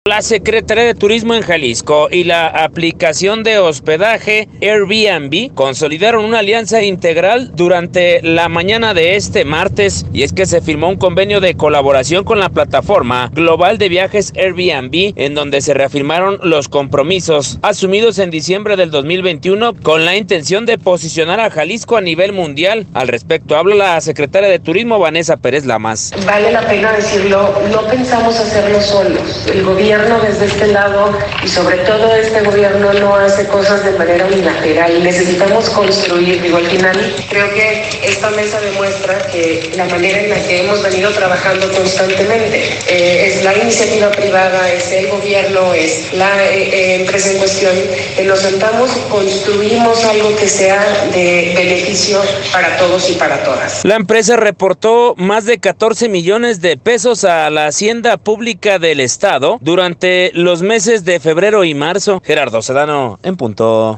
La Secretaría de Turismo en Jalisco y la aplicación de hospedaje Airbnb consolidaron una alianza integral durante la mañana de este martes, y es que se firmó un convenio de colaboración con la plataforma global de viajes Airbnb, en donde se reafirmaron los compromisos asumidos en diciembre del 2021 con la intención de posicionar a Jalisco a nivel mundial. Al respecto habla la secretaria de Turismo, Vanessa Pérez Lamas. Vale la pena decirlo, no pensamos hacerlo solos. El gobierno desde este lado y sobre todo este gobierno no hace cosas de manera unilateral. Necesitamos construir, al final creo que esta mesa demuestra que la manera en la que hemos venido trabajando constantemente es la iniciativa privada, es el gobierno, es la empresa en cuestión, nos sentamos y construimos algo que sea de beneficio para todos y para todas. La empresa reportó más de 14 millones de pesos a la hacienda pública del estado durante los meses de febrero y marzo. Gerardo Sedano, en punto.